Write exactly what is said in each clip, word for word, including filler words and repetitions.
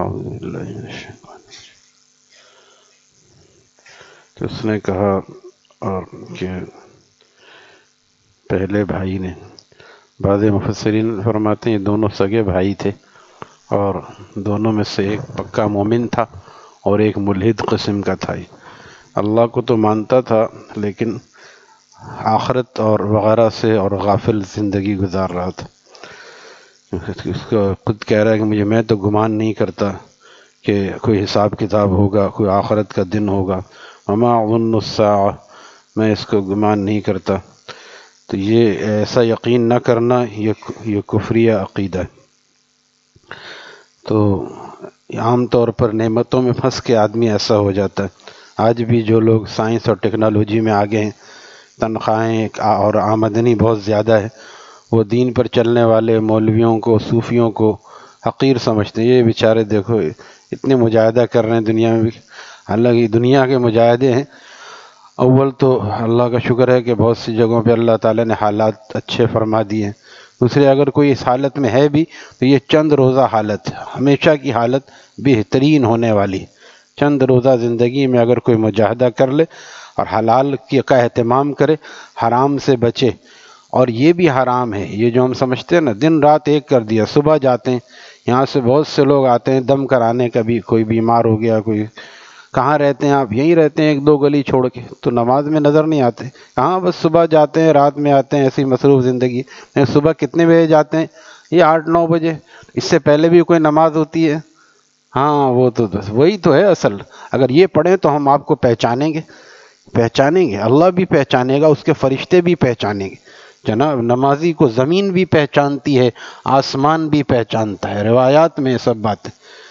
اعوذ باللہ من الشیطان الرجیم۔ تو اس نے کہا اور کہ پہلے بھائی نے، بعض مفسرین فرماتے ہیں یہ دونوں سگے بھائی تھے، اور دونوں میں سے ایک پکا مومن تھا اور ایک ملحد قسم کا تھا۔ اللہ کو تو مانتا تھا لیکن آخرت اور وغیرہ سے اور غافل زندگی گزار رہا تھا۔ اس کو خود کہہ رہا ہے کہ مجھے میں تو گمان نہیں کرتا کہ کوئی حساب کتاب ہوگا، کوئی آخرت کا دن ہوگا، وما اظن الساعہ، میں اس کو گمان نہیں کرتا۔ تو یہ ایسا یقین نہ کرنا یہ یہ کفریہ عقیدہ ہے۔ تو عام طور پر نعمتوں میں پھنس کے آدمی ایسا ہو جاتا ہے۔ آج بھی جو لوگ سائنس اور ٹیکنالوجی میں آگے ہیں، تنخواہیں اور آمدنی بہت زیادہ ہے، وہ دین پر چلنے والے مولویوں کو، صوفیوں کو حقیر سمجھتے ہیں۔ یہ بیچارے دیکھو اتنے مجاہدہ کر رہے ہیں دنیا میں بھی، حالانکہ دنیا کے مجاہدے ہیں۔ اول تو اللہ کا شکر ہے کہ بہت سی جگہوں پہ اللہ تعالیٰ نے حالات اچھے فرما دیے ہیں۔ دوسرے اگر کوئی اس حالت میں ہے بھی تو یہ چند روزہ حالت ہے، ہمیشہ کی حالت بہترین ہونے والی۔ چند روزہ زندگی میں اگر کوئی مجاہدہ کر لے اور حلال کا اہتمام کرے، حرام سے بچے۔ اور یہ بھی حرام ہے، یہ جو ہم سمجھتے ہیں نا دن رات ایک کر دیا، صبح جاتے ہیں یہاں سے بہت سے لوگ آتے ہیں دم کرانے، کبھی کوئی بیمار ہو گیا، کوئی کہاں رہتے ہیں آپ؟ یہیں رہتے ہیں ایک دو گلی چھوڑ کے، تو نماز میں نظر نہیں آتے کہاں، بس صبح جاتے ہیں رات میں آتے ہیں، ایسی مصروف زندگی۔ صبح کتنے بجے جاتے ہیں؟ یہ آٹھ نو بجے، اس سے پہلے بھی کوئی نماز ہوتی ہے؟ ہاں وہ تو بس وہی تو ہے اصل۔ اگر یہ پڑھیں تو ہم آپ کو پہچانیں گے، پہچانیں گے، اللہ بھی پہچانے گا، اس کے فرشتے بھی پہچانیں گے۔ جناب نمازی کو زمین بھی پہچانتی ہے، آسمان بھی پہچانتا ہے، روایات میں سب باتیں۔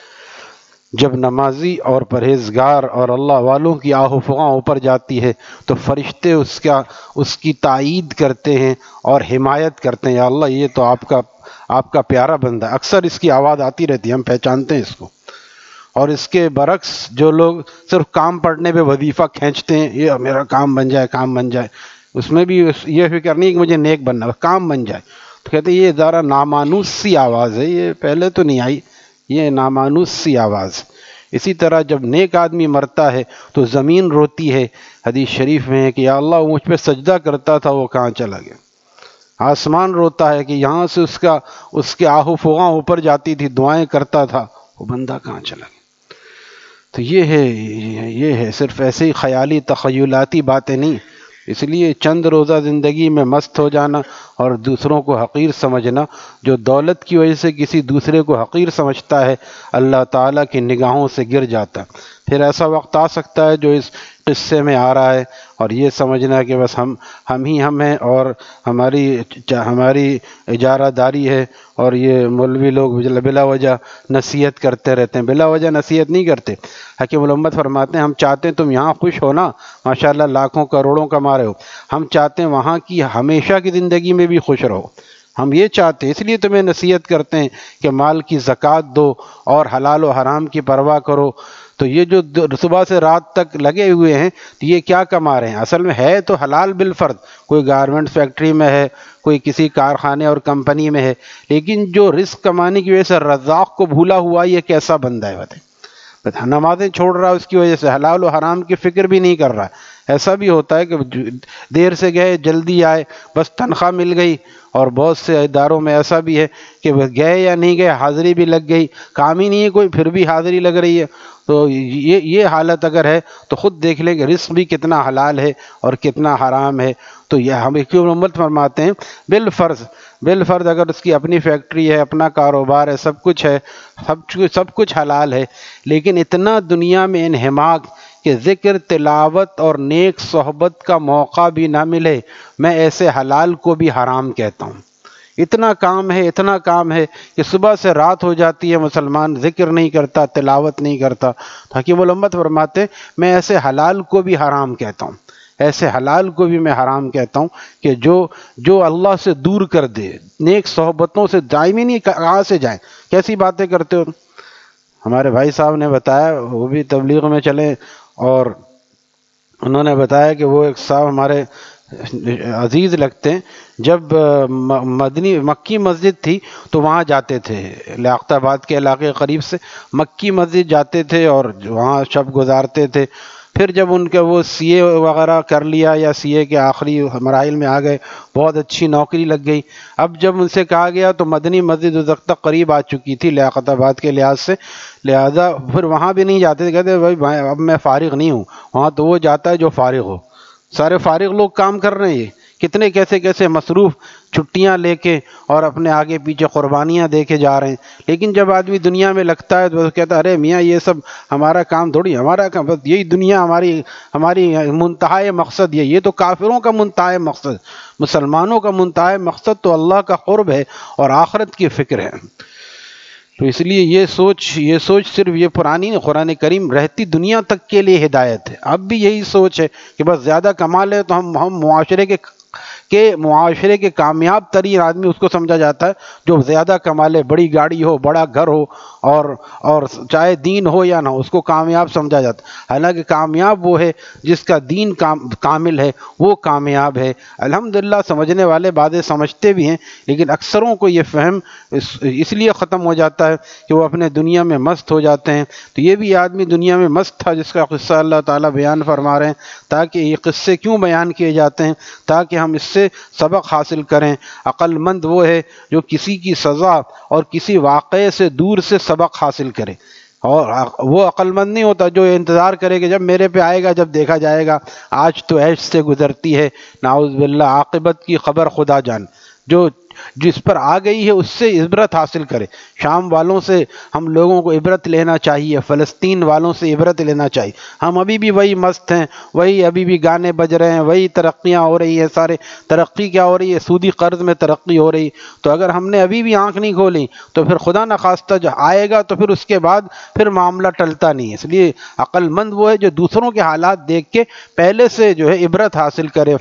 جب نمازی اور پرہیزگار اور اللہ والوں کی آہ و فغاں اوپر جاتی ہے تو فرشتے اس کا اس کی تائید کرتے ہیں اور حمایت کرتے ہیں، یا اللہ یہ تو آپ کا آپ کا پیارا بندہ ہے۔ اکثر اس کی آواز آتی رہتی ہے، ہم پہچانتے ہیں اس کو۔ اور اس کے برعکس جو لوگ صرف کام پڑھنے پہ وظیفہ کھینچتے ہیں، یہ میرا کام بن جائے کام بن جائے، اس میں بھی یہ فکر نہیں کہ مجھے نیک بننا، کام بن جائے، تو کہتے ہیں یہ ذرا نامانوس سی آواز ہے، یہ پہلے تو نہیں آئی، یہ نامانوس سی آواز۔ اسی طرح جب نیک آدمی مرتا ہے تو زمین روتی ہے، حدیث شریف میں ہے کہ یا اللہ وہ مجھ پہ سجدہ کرتا تھا وہ کہاں چلا گیا۔ آسمان روتا ہے کہ یہاں سے اس کا اس کے آہ و فغاں اوپر جاتی تھی، دعائیں کرتا تھا، وہ بندہ کہاں چلا گیا۔ تو یہ ہے یہ ہے صرف ایسے ہی خیالی تخیلاتی باتیں نہیں۔ اس لیے چند روزہ زندگی میں مست ہو جانا اور دوسروں کو حقیر سمجھنا، جو دولت کی وجہ سے کسی دوسرے کو حقیر سمجھتا ہے اللہ تعالیٰ کی نگاہوں سے گر جاتا۔ پھر ایسا وقت آ سکتا ہے جو اس قصے میں آ رہا ہے، اور یہ سمجھنا کہ بس ہم ہم ہی ہم ہیں اور ہماری ہماری اجارہ داری ہے، اور یہ مولوی لوگ بلا وجہ نصیحت کرتے رہتے ہیں۔ بلا وجہ نصیحت نہیں کرتے۔ حکیم الامت فرماتے ہیں ہم چاہتے ہیں تم یہاں خوش ہو نا، ماشاءاللہ لاکھوں کروڑوں کما رہے ہو، ہم چاہتے ہیں وہاں کی ہمیشہ کی زندگی میں بھی خوش رہو۔ ہم یہ چاہتے ہیں، اس لیے تمہیں نصیحت کرتے ہیں کہ مال کی زکوٰۃ دو اور حلال و حرام کی پرواہ کرو۔ تو یہ جو صبح سے رات تک لگے ہوئے ہیں تو یہ کیا کما رہے ہیں؟ اصل میں ہے تو حلال بالفرض، کوئی گارمنٹ فیکٹری میں ہے، کوئی کسی کارخانے اور کمپنی میں ہے، لیکن جو رزق کمانے کی وجہ سے رزاق کو بھولا ہوا یہ کیسا بندہ ہے بتائیں؟ نمازیں چھوڑ رہا ہے اس کی وجہ سے، حلال و حرام کی فکر بھی نہیں کر رہا۔ ایسا بھی ہوتا ہے کہ دیر سے گئے جلدی آئے، بس تنخواہ مل گئی، اور بہت سے اداروں میں ایسا بھی ہے کہ گئے یا نہیں گئے حاضری بھی لگ گئی، کام ہی نہیں ہے کوئی پھر بھی حاضری لگ رہی ہے۔ تو یہ یہ حالت اگر ہے تو خود دیکھ لیں کہ رزق بھی کتنا حلال ہے اور کتنا حرام ہے۔ تو یہ ہم حکیم الامت فرماتے ہیں بالفرض بالفرض اگر اس کی اپنی فیکٹری ہے، اپنا کاروبار ہے، سب کچھ ہے، سب سب کچھ حلال ہے، لیکن اتنا دنیا میں انہماک کہ ذکر تلاوت اور نیک صحبت کا موقع بھی نہ ملے، میں ایسے حلال کو بھی حرام کہتا ہوں۔ اتنا کام ہے اتنا کام ہے کہ صبح سے رات ہو جاتی ہے مسلمان ذکر نہیں کرتا، تلاوت نہیں کرتا۔ حکیم الامت فرماتے میں ایسے حلال کو بھی حرام کہتا ہوں، ایسے حلال کو بھی میں حرام کہتا ہوں کہ جو جو اللہ سے دور کر دے، نیک صحبتوں سے دائمی نہیں، کہاں سے جائیں؟ کیسی باتیں کرتے ہو؟ ہمارے بھائی صاحب نے بتایا، وہ بھی تبلیغ میں چلے، اور انہوں نے بتایا کہ وہ ایک صاحب ہمارے عزیز لگتے ہیں. جب مدنی مکی مسجد تھی تو وہاں جاتے تھے، لیاقت آباد کے علاقے قریب سے مکی مسجد جاتے تھے اور وہاں شب گزارتے تھے. پھر جب ان کا وہ سی اے وغیرہ کر لیا یا سی اے کے آخری مراحل میں آ گئے، بہت اچھی نوکری لگ گئی. اب جب ان سے کہا گیا تو مدنی مسجد اس وقت تک قریب آ چکی تھی لیاقت آباد کے لحاظ سے، لہذا پھر وہاں بھی نہیں جاتے تھے. کہتے بھائی اب میں فارغ نہیں ہوں. وہاں تو وہ جاتا ہے جو فارغ ہو. سارے فارغ لوگ کام کر رہے ہیں، کتنے کیسے کیسے مصروف چھٹیاں لے کے اور اپنے آگے پیچھے قربانیاں دے کے جا رہے ہیں. لیکن جب آدمی دنیا میں لگتا ہے تو کہتا ہے ارے میاں یہ سب ہمارا کام تھوڑی، ہمارا کام بس یہی دنیا ہماری ہماری منتہائے مقصد یہ یہ تو کافروں کا منتہائے مقصد. مسلمانوں کا منتہائے مقصد تو اللہ کا قرب ہے اور آخرت کی فکر ہے. تو اس لیے یہ سوچ یہ سوچ صرف یہ پرانی نہیں، قرآن کریم رہتی دنیا تک کے لیے ہدایت ہے. اب بھی یہی سوچ ہے کہ بس زیادہ کما لے تو ہم ہم معاشرے کے کہ معاشرے کے کامیاب ترین آدمی اس کو سمجھا جاتا ہے جو زیادہ کما لے، بڑی گاڑی ہو، بڑا گھر ہو اور اور چاہے دین ہو یا نہ ہو، اس کو کامیاب سمجھا جاتا ہے. حالانکہ کامیاب وہ ہے جس کا دین کام کامل ہے، وہ کامیاب ہے. الحمدللہ سمجھنے والے باتیں سمجھتے بھی ہیں، لیکن اکثروں کو یہ فہم اس, اس لیے ختم ہو جاتا ہے کہ وہ اپنے دنیا میں مست ہو جاتے ہیں. تو یہ بھی آدمی دنیا میں مست تھا جس کا قصہ اللہ تعالیٰ بیان فرما رہے ہیں. تاکہ یہ قصے کیوں بیان کیے جاتے ہیں؟ تاکہ ہم اس سے سبق حاصل کریں. عقل مند وہ ہے جو کسی کی سزا اور کسی واقعے سے دور سے سبق حاصل کرے. اور وہ عقل مند نہیں ہوتا جو انتظار کرے کہ جب میرے پہ آئے گا جب دیکھا جائے گا. آج تو عیش سے گزرتی ہے، نعوذ باللہ عاقبت کی خبر خدا جان. جو جس پر آ گئی ہے اس سے عبرت حاصل کرے. شام والوں سے ہم لوگوں کو عبرت لینا چاہیے، فلسطین والوں سے عبرت لینا چاہیے. ہم ابھی بھی وہی مست ہیں، وہی ابھی بھی گانے بج رہے ہیں، وہی ترقیاں ہو رہی ہیں. سارے ترقی کیا ہو رہی ہے؟ سودی قرض میں ترقی ہو رہی. تو اگر ہم نے ابھی بھی آنکھ نہیں کھولی تو پھر خدا نخواستہ جو آئے گا تو پھر اس کے بعد پھر معاملہ ٹلتا نہیں. اس لیے عقل مند وہ ہے جو دوسروں کے حالات دیکھ کے پہلے سے جو ہے عبرت حاصل کرے.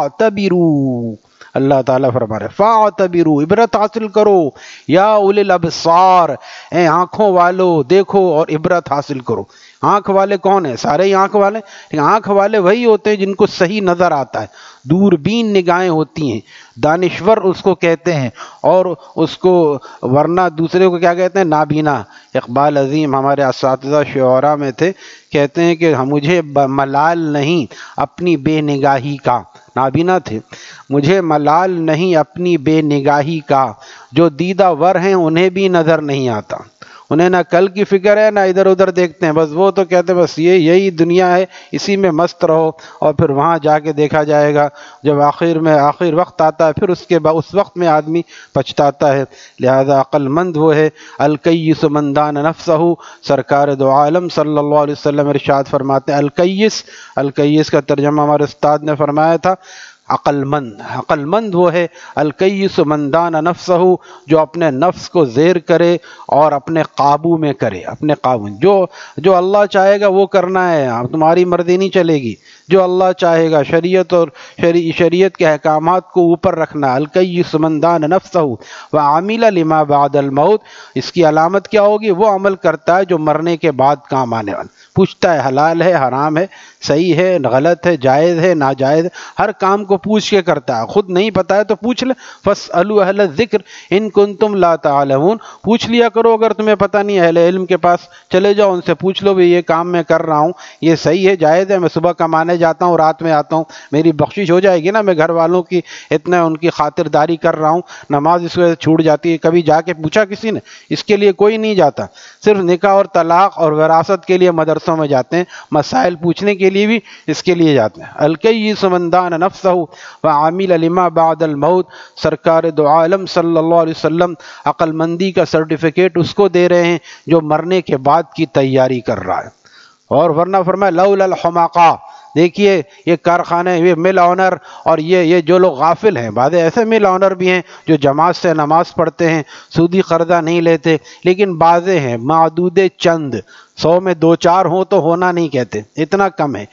فاعتبروا، اللہ تعالیٰ فرما رہے فاعتبروا، عبرت حاصل کرو. یا اولی الابصار، اے آنکھوں والو دیکھو اور عبرت حاصل کرو. آنکھ والے کون ہیں؟ سارے ہی آنکھ والے، لیکن آنکھ والے وہی ہوتے ہیں جن کو صحیح نظر آتا ہے. دوربین نگاہیں ہوتی ہیں، دانشور اس کو کہتے ہیں. اور اس کو ورنہ دوسرے کو کیا کہتے ہیں؟ نابینا. اقبال عظیم ہمارے اساتذہ شعراء میں تھے، کہتے ہیں کہ مجھے ملال نہیں اپنی بے نگاہی کا. نابینا تھے. مجھے ملال نہیں اپنی بے نگاہی کا، جو دیدہ ور ہیں انہیں بھی نظر نہیں آتا. انہیں نہ کل کی فکر ہے نہ ادھر ادھر دیکھتے ہیں. بس وہ تو کہتے ہیں بس یہ یہی دنیا ہے، اسی میں مست رہو، اور پھر وہاں جا کے دیکھا جائے گا. جب آخر میں آخر وقت آتا ہے پھر اس کے بعد اس وقت میں آدمی پچھتاتا ہے. لہذا عقل مند وہ ہے الکیس من دان نفسہ. سرکار دو عالم صلی اللہ علیہ وسلم ارشاد فرماتے ہیں الکیس، الکیس کا ترجمہ ہمارے استاد نے فرمایا تھا عقل مند. عقل مند وہ ہے الکیس من دان نفسہ، جو اپنے نفس کو زیر کرے اور اپنے قابو میں کرے. اپنے قابو جو جو اللہ چاہے گا وہ کرنا ہے، تمہاری مرضی نہیں چلے گی. جو اللہ چاہے گا، شریعت اور شری شریعت کے احکامات کو اوپر رکھنا. الکیس من دان نفسہ وعمل لما بعد الموت. اس کی علامت کیا ہوگی؟ وہ عمل کرتا ہے جو مرنے کے بعد کام آنے والا. پوچھتا ہے حلال ہے حرام ہے، صحیح ہے غلط ہے، جائز ہے ناجائز ہے، ہر کام کو پوچھ کے کرتا ہے. خود نہیں پتہ ہے تو پوچھ لے. فاسألوا اہل الذکر ان کنتم لا تعلمون. پوچھ لیا کرو اگر تمہیں پتہ نہیں. اہل علم کے پاس چلے جاؤ، ان سے پوچھ لو بھی یہ کام میں کر رہا ہوں یہ صحیح ہے جائز ہے؟ میں صبح کمانے جاتا ہوں رات میں آتا ہوں، میری بخشش ہو جائے گی نا؟ میں گھر والوں کی اتنا ان کی خاطرداری کر رہا ہوں، نماز اس وجہ سے چھوٹ جاتی ہے. کبھی جا کے پوچھا کسی نے؟ اس کے لیے کوئی نہیں جاتا. صرف نکاح اور طلاق اور وراثت کے لیے مدرسوں میں جاتے ہیں، مسائل پوچھنے کے لیے بھی اس کے لیے جاتے ہیں. الکیس من دان نفسہ وعمل لما بعد الموت. سرکار دو عالم صلی اللہ علیہ وسلم عقل مندی کا سرٹیفکیٹ اس کو دے رہے ہیں جو مرنے کے بعد کی تیاری کر رہا ہے. اور ورنہ فرمایا لولا الحماقہ. دیکھیے یہ کارخانے، یہ مل آنر اور یہ یہ جو لوگ غافل ہیں، بعض ایسے مل آنر بھی ہیں جو جماعت سے نماز پڑھتے ہیں، سودی قرضہ نہیں لیتے، لیکن بعضے ہیں معدود چند، سو میں دو چار ہوں تو ہونا نہیں کہتے، اتنا کم ہے.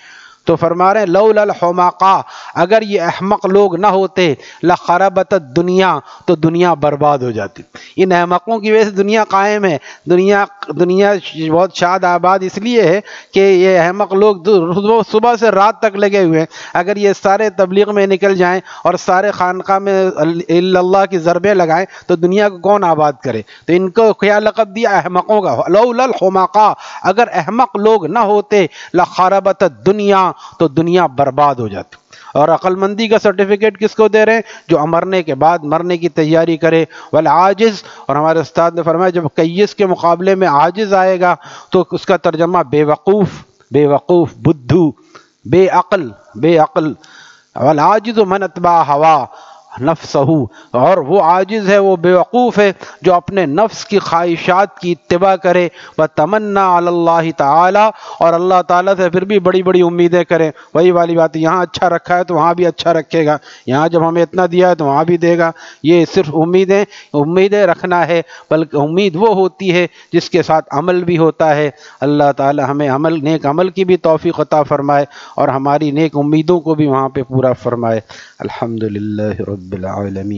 تو فرما رہے ہیں لولا الحمقاء، اگر یہ احمق لوگ نہ ہوتے لخربت الدنیا، تو دنیا برباد ہو جاتی۔ ان احمقوں کی وجہ سے دنیا قائم ہے، دنیا دنیا بہت شاد آباد اس لیے ہے کہ یہ احمق لوگ صبح سے رات تک لگے ہوئے ہیں۔ اگر یہ سارے تبلیغ میں نکل جائیں اور سارے خانقاہ میں اللہ کی ضربیں لگائیں تو دنیا کو کون آباد کرے؟ تو ان کو کیا لقب دیا؟ احمقوں کا۔ لولا الحمقاء، اگر احمق لوگ نہ ہوتے لخربت الدنیا، تو دنیا برباد ہو جاتی۔ اور عقل مندی کا سرٹیفکیٹ کس کو دے رہے ہیں؟ جو مرنے کے بعد مرنے کی تیاری کرے۔ والعاجز، اور ہمارے استاد نے فرمایا جب کیس کے مقابلے میں عاجز آئے گا تو اس کا ترجمہ بے وقوف، بے وقوف، بدھو، بے عقل، بے عقل۔ والعاجز من اتبع ہوا نفسہ، اور وہ عاجز ہے، وہ بے وقوف ہے جو اپنے نفس کی خواہشات کی اتباع کرے۔ وتمنا علی اللہ تعالی، اور اللہ تعالیٰ سے پھر بھی بڑی بڑی امیدیں کرے۔ وہی والی بات، یہاں اچھا رکھا ہے تو وہاں بھی اچھا رکھے گا، یہاں جب ہمیں اتنا دیا ہے تو وہاں بھی دے گا۔ یہ صرف امیدیں امیدیں رکھنا ہے، بلکہ امید وہ ہوتی ہے جس کے ساتھ عمل بھی ہوتا ہے۔ اللہ تعالیٰ ہمیں عمل نیک عمل کی بھی توفیق عطا فرمائے اور ہماری نیک امیدوں کو بھی وہاں پہ پورا فرمائے۔ الحمدللہ رب العالمین۔